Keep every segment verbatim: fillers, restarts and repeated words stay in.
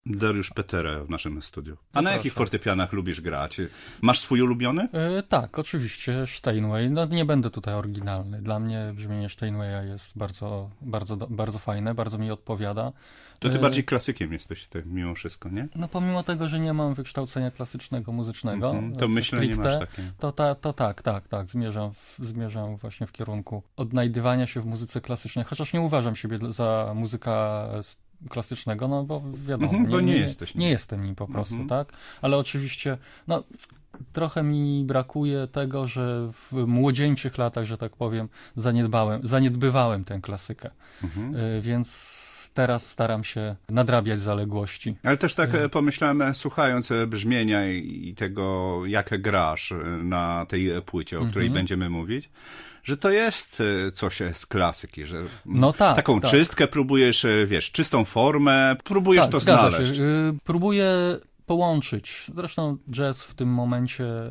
Dariusz Petera w naszym studiu. A Zapraszam. Na jakich fortepianach lubisz grać? Masz swój ulubiony? E, tak, oczywiście, Steinway. No nie będę tutaj oryginalny. Dla mnie brzmienie Steinwaya jest bardzo, bardzo, bardzo fajne, bardzo mi odpowiada. To ty bardziej klasykiem jesteś ty, mimo wszystko, nie? No pomimo tego, że nie mam wykształcenia klasycznego, muzycznego, mm-hmm, to myślę, stricte, nie masz takie. To, to, to tak, tak, tak, zmierzam, w, zmierzam właśnie w kierunku odnajdywania się w muzyce klasycznej, chociaż nie uważam siebie za muzyka klasycznego, no bo wiadomo, mm-hmm, bo nie, nie, nie jesteś. Nie, nie jestem nim po prostu, mm-hmm. tak? Ale oczywiście, no trochę mi brakuje tego, że w młodzieńczych latach, że tak powiem, zaniedbałem, zaniedbywałem tę klasykę, mm-hmm. y, więc teraz staram się nadrabiać zaległości. Ale też tak pomyślałem, słuchając brzmienia i tego, jak grasz na tej płycie, o której mm-hmm. będziemy mówić, że to jest coś z klasyki, że no tak, taką tak. czystkę próbujesz, wiesz, czystą formę, próbujesz tak, to zgadza znaleźć. Się. Próbuję połączyć. Zresztą jazz w tym momencie y,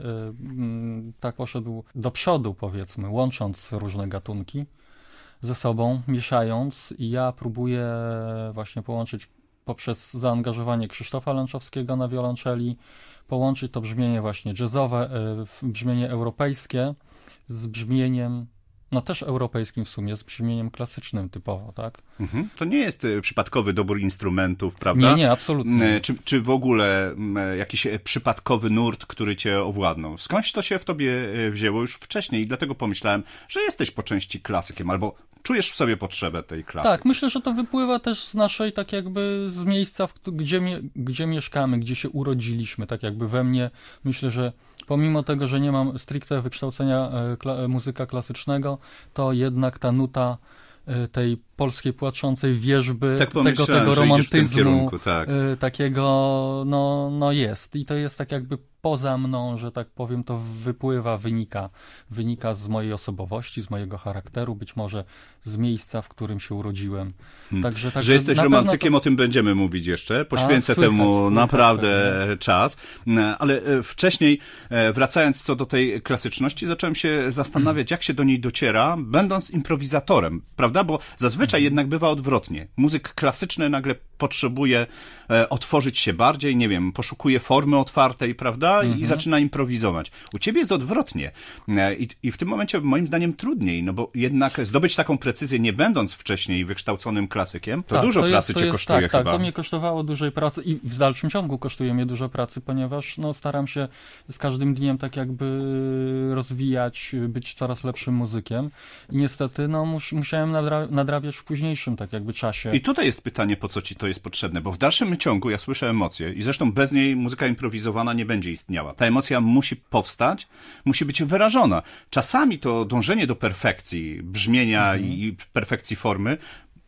y, tak poszedł do przodu, powiedzmy, łącząc różne gatunki ze sobą, mieszając, i ja próbuję właśnie połączyć poprzez zaangażowanie Krzysztofa Lęczowskiego na wiolonczeli, połączyć to brzmienie właśnie jazzowe, brzmienie europejskie z brzmieniem, no też europejskim w sumie, z brzmieniem klasycznym typowo, tak? Mhm. To nie jest przypadkowy dobór instrumentów, prawda? Nie, nie, absolutnie. Czy, czy w ogóle jakiś przypadkowy nurt, który cię owładnął? Skądś to się w tobie wzięło już wcześniej i dlatego pomyślałem, że jesteś po części klasykiem, albo czujesz w sobie potrzebę tej klasyki. Tak, myślę, że to wypływa też z naszej, tak jakby z miejsca, w, gdzie, gdzie mieszkamy, gdzie się urodziliśmy, tak jakby we mnie. Myślę, że pomimo tego, że nie mam stricte wykształcenia kla- muzyka klasycznego, to jednak ta nuta tej polskiej płaczącej wierzby, tak tego, tego romantyzmu, kierunku, tak. takiego, no, no jest. I to jest tak jakby poza mną, że tak powiem, to wypływa, wynika, wynika z mojej osobowości, z mojego charakteru, być może z miejsca, w którym się urodziłem. Hmm. Także, także że jesteś romantykiem, to... o tym będziemy mówić jeszcze. Poświęcę A, słychać, temu słychać, naprawdę pewnie. czas. Ale wcześniej, wracając co do tej klasyczności, zacząłem się zastanawiać, jak się do niej dociera, będąc improwizatorem, prawda? Bo zazwyczaj jednak bywa odwrotnie. Muzyk klasyczny nagle potrzebuje e, otworzyć się bardziej, nie wiem, poszukuje formy otwartej, prawda? I Mhm. zaczyna improwizować. U ciebie jest odwrotnie. E, i, I w tym momencie moim zdaniem trudniej, no bo jednak zdobyć taką precyzję, nie będąc wcześniej wykształconym klasykiem, to tak, dużo to pracy jest, cię jest, kosztuje tak, chyba. Tak, to mnie kosztowało dużej pracy i w dalszym ciągu kosztuje mnie dużo pracy, ponieważ no, staram się z każdym dniem tak jakby rozwijać, być coraz lepszym muzykiem i niestety no, mus, musiałem nadra- nadrabiać w późniejszym tak jakby czasie. I tutaj jest pytanie, po co ci to jest potrzebne, bo w dalszym ciągu ja słyszę emocje i zresztą bez niej muzyka improwizowana nie będzie istniała. Ta emocja musi powstać, musi być wyrażona. Czasami to dążenie do perfekcji brzmienia mhm. i perfekcji formy,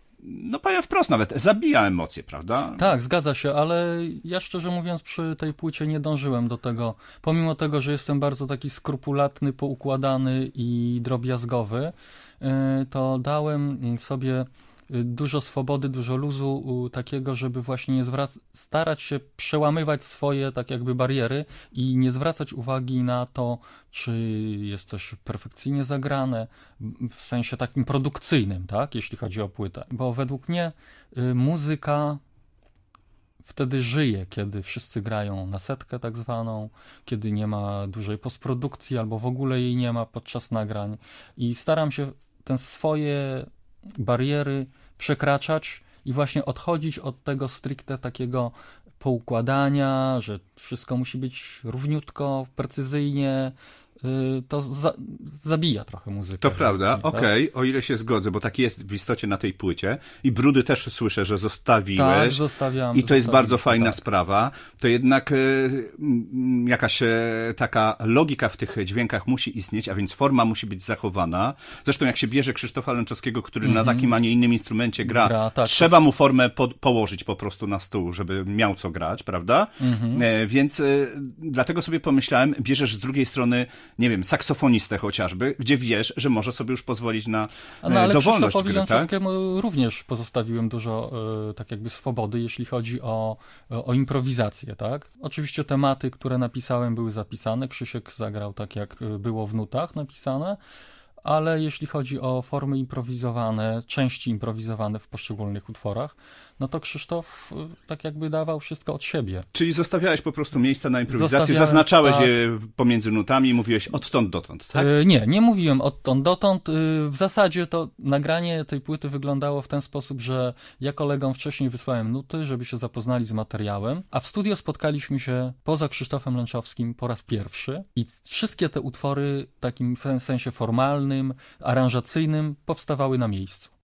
no powiem wprost nawet, zabija emocje, prawda? Tak, zgadza się, ale ja szczerze mówiąc przy tej płycie nie dążyłem do tego, pomimo tego, że jestem bardzo taki skrupulatny, poukładany i drobiazgowy, to dałem sobie dużo swobody, dużo luzu takiego, żeby właśnie nie zwrac- starać się przełamywać swoje tak jakby bariery i nie zwracać uwagi na to, czy jest coś perfekcyjnie zagrane, w sensie takim produkcyjnym, tak, jeśli chodzi o płytę. Bo według mnie y, muzyka wtedy żyje, kiedy wszyscy grają na setkę tak zwaną, kiedy nie ma dużej postprodukcji albo w ogóle jej nie ma podczas nagrań i staram się te swoje bariery przekraczać i właśnie odchodzić od tego stricte takiego poukładania, że wszystko musi być równiutko, precyzyjnie. To za, zabija trochę muzykę. To prawda, okej, tak? O ile się zgodzę, bo tak jest w istocie na tej płycie i brudy też słyszę, że zostawiłeś. Tak, zostawiam. I to jest bardzo tak. fajna sprawa. To jednak y, jakaś y, taka logika w tych dźwiękach musi istnieć, a więc forma musi być zachowana. Zresztą jak się bierze Krzysztofa Lęczowskiego, który mm-hmm. na takim, a nie innym instrumencie gra, gra tak, trzeba to... mu formę po, położyć po prostu na stół, żeby miał co grać, prawda? Mm-hmm. E, więc y, dlatego sobie pomyślałem, bierzesz z drugiej strony nie wiem, saksofonistę chociażby, gdzie wiesz, że może sobie już pozwolić na no, ale dowolność gry, gry, tak? również pozostawiłem dużo y, tak jakby swobody, jeśli chodzi o, o improwizację, tak? Oczywiście tematy, które napisałem, były zapisane. Krzysiek zagrał tak, jak było w nutach napisane, ale jeśli chodzi o formy improwizowane, części improwizowane w poszczególnych utworach, no to Krzysztof tak jakby dawał wszystko od siebie. Czyli zostawiałeś po prostu miejsca na improwizację, Zostawiałem, zaznaczałeś tak. je pomiędzy nutami i mówiłeś odtąd dotąd, tak? E, Nie, nie mówiłem odtąd dotąd. E, W zasadzie to nagranie tej płyty wyglądało w ten sposób, że ja kolegom wcześniej wysłałem nuty, żeby się zapoznali z materiałem, a w studio spotkaliśmy się poza Krzysztofem Lęczowskim po raz pierwszy i wszystkie te utwory w takim sensie formalnym, aranżacyjnym powstawały na miejscu.